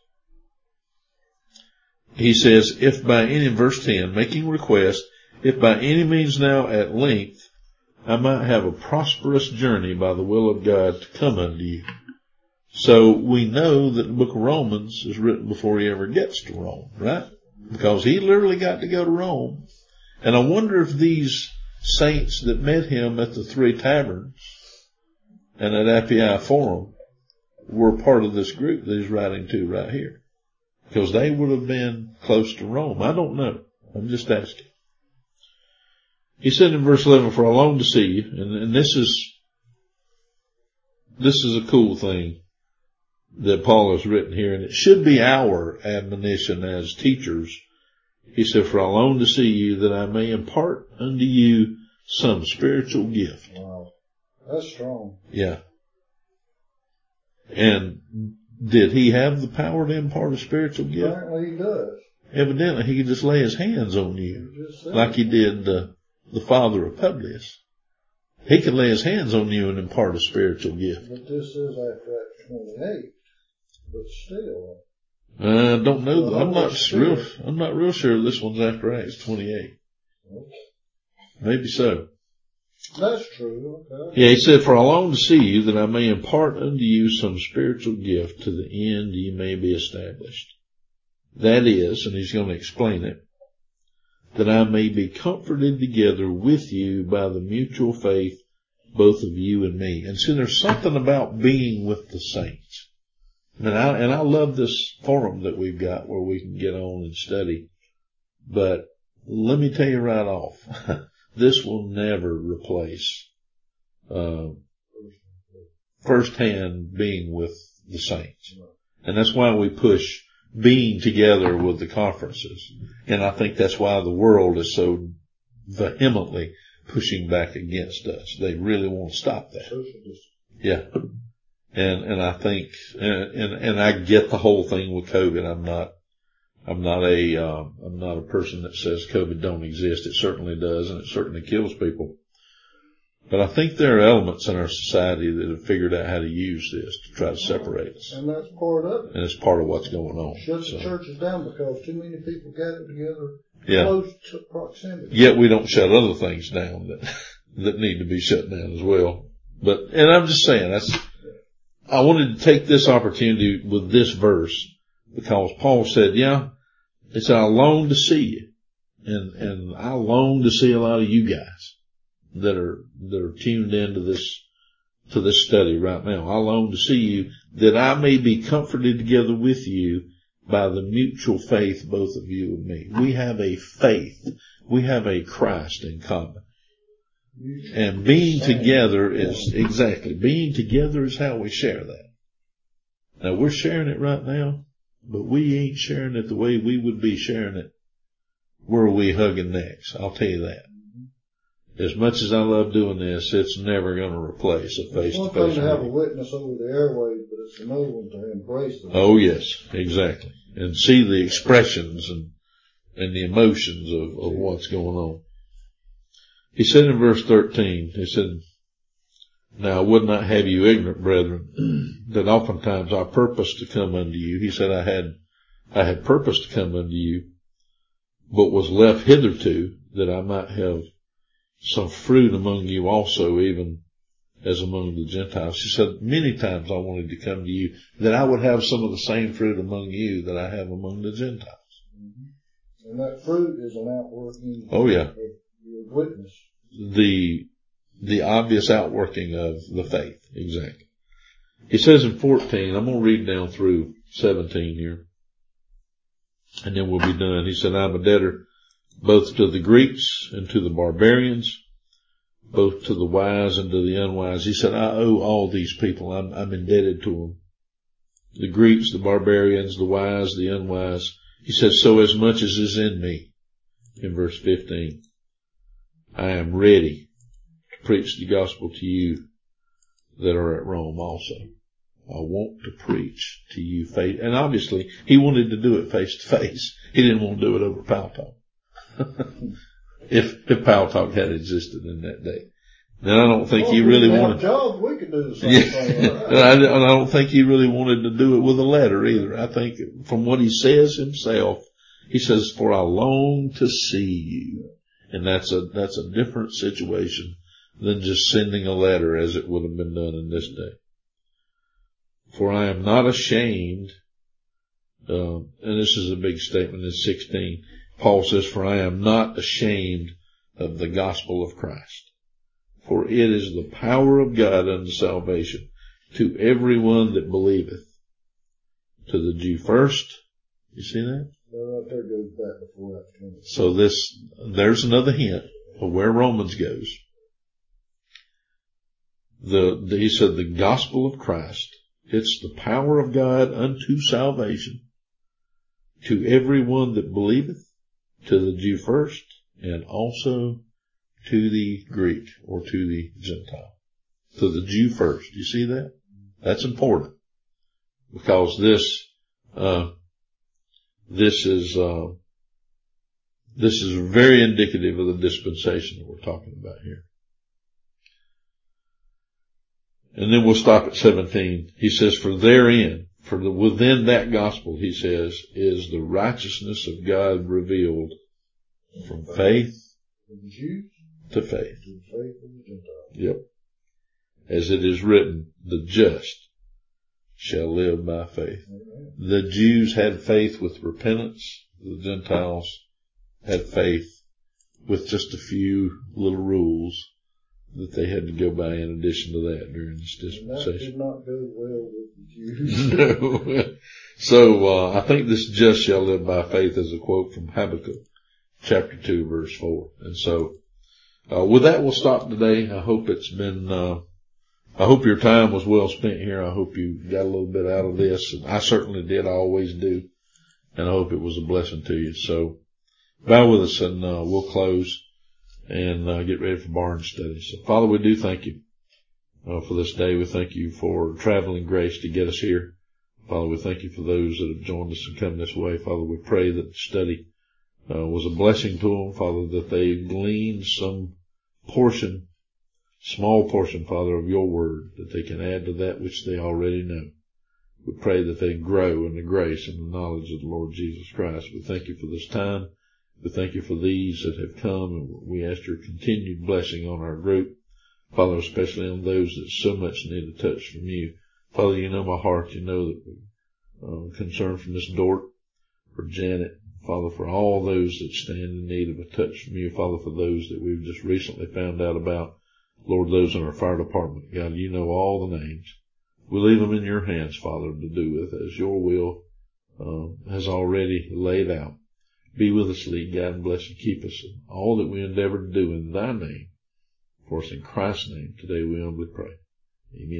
He says, if by any, verse ten, making request, if by any means now at length I might have a prosperous journey by the will of God to come unto you. So we know that the book of Romans is written before he ever gets to Rome, right? because he literally got to go to Rome. And I wonder if these saints that met him at the Three Taverns and at Appii Forum were part of this group that he's writing to right here. Because they would have been close to Rome. I don't know. I'm just asking. He said in verse eleven, for I long to see you, and, and this is, this is a cool thing that Paul has written here, and it should be our admonition as teachers. He said, for I long to see you that I may impart unto you some spiritual gift. Wow. That's strong. Yeah. And did he have the power to impart a spiritual gift? Apparently he does. Evidently he could just lay his hands on you like he did uh, the father of Publius. He could lay his hands on you and impart a spiritual gift. But this is after Acts twenty-eight. But still. I uh, don't know. Well, I'm not Spirit. real. I'm not real sure this one's after Acts twenty-eight. Okay. Maybe so. That's true. Okay. Yeah, he said, for I long to see you that I may impart unto you some spiritual gift to the end ye may be established. That is, and he's going to explain it, that I may be comforted together with you by the mutual faith, both of you and me. And see, there's something about being with the saints. And I, and I love this forum that we've got where we can get on and study. But let me tell you right off, this will never replace uh, firsthand being with the saints. And that's why we push being together with the conferences. And I think that's why the world is so vehemently pushing back against us. They really want to stop that. Yeah. And, and I think, and, and, and I get the whole thing with COVID. I'm not, I'm not a, um, I'm not a person that says COVID don't exist. It certainly does, and it certainly kills people. But I think there are elements in our society that have figured out how to use this to try to separate us. And that's part of it. And it's part of what's going on. Shut so. the churches down because too many people gather together yeah. close to proximity. Yet we don't shut other things down that, that need to be shut down as well. But, and I'm just saying, that's, I wanted to take this opportunity with this verse because Paul said, yeah, it's I long to see you. And, and I long to see a lot of you guys that are, that are tuned into this, to this study right now. I long to see you that I may be comforted together with you by the mutual faith, both of you and me. We have a faith. We have a Christ in common. And being together is, exactly, being together is how we share that. Now we're sharing it right now, but we ain't sharing it the way we would be sharing it were we hugging necks. I'll tell you that. As much as I love doing this, it's never going to replace a face-to-face. It's one thing to have a witness over the airwaves, but it's another one to embrace them. Oh yes, exactly. And see the expressions and, and the emotions of, of what's going on. He said in verse thirteen, he said, now I would not have you ignorant, brethren, that oftentimes I purposed to come unto you. He said, I had, I had purposed to come unto you, but was left hitherto that I might have some fruit among you also, even as among the Gentiles. He said, many times I wanted to come to you, that I would have some of the same fruit among you that I have among the Gentiles. Mm-hmm. And that fruit is an outworking oh, yeah. of your witness. The, the obvious outworking of the faith. Exactly. He says in fourteen, I'm going to read down through seventeen here, and then we'll be done. He said, I'm a debtor both to the Greeks and to the barbarians, both to the wise and to the unwise. He said, I owe all these people. I'm, I'm indebted to them. The Greeks, the barbarians, the wise, the unwise. He says, so as much as is in me, in verse fifteen, I am ready to preach the gospel to you that are at Rome also. I want to preach to you face, and obviously he wanted to do it face to face. He didn't want to do it over Paltalk. if, if Paltalk had existed in that day. Then I don't think well, he really we wanted, jobs, we could do the same yeah. thing. Right? I, I don't think he really wanted to do it with a letter either. I think from what he says himself, he says, for I long to see you. And that's a, that's a different situation than just sending a letter as it would have been done in this day. For I am not ashamed uh, and this is a big statement in sixteen. Paul says, "For I am not ashamed of the gospel of Christ, for it is the power of God unto salvation to everyone that believeth, to the Jew first." You see that? Well, right there goes back before that. So this, there's another hint of where Romans goes. The, the, he said the gospel of Christ, it's the power of God unto salvation to everyone that believeth, to the Jew first, and also to the Greek or to the Gentile. To the Jew first. You see that? That's important, because this, uh, this is, uh, this is very indicative of the dispensation that we're talking about here. And then we'll stop at seventeen. He says, "For therein," for the, within that gospel, he says, "is the righteousness of God revealed from faith to faith." Yep. As it is written, "The just shall live by faith." The Jews had faith with repentance. The Gentiles had faith with just a few little rules that they had to go by in addition to that during this dispensation. And that did not go well with the Jews. No. So, uh, I think this "just shall live by faith" is a quote from Habakkuk chapter two verse four. And so, uh, with that we'll stop today. I hope it's been, uh, I hope your time was well spent here. I hope you got a little bit out of this. And I certainly did. I always do. And I hope it was a blessing to you. So, bow with us and, uh, we'll close and uh, get ready for Barnes study. So, Father, we do thank you uh, for this day. We thank you for traveling grace to get us here. Father, we thank you for those that have joined us and come this way. Father, we pray that the study uh, was a blessing to them, Father, that they gleaned some portion, small portion, Father, of your word, that they can add to that which they already know. We pray that they grow in the grace and the knowledge of the Lord Jesus Christ. We thank you for this time. We thank you for these that have come, and we ask your continued blessing on our group. Father, especially on those that so much need a touch from you. Father, you know my heart. You know that we're uh, concerned for Miss Dort, for Janet. Father, for all those that stand in need of a touch from you. Father, for those that we've just recently found out about. Lord, those in our fire department. God, you know all the names. We leave them in your hands, Father, to do with as your will uh, has already laid out. Be with us, lead, guide, and bless and keep us in all that we endeavor to do in thy name. For us in Christ's name, today we humbly pray. Amen.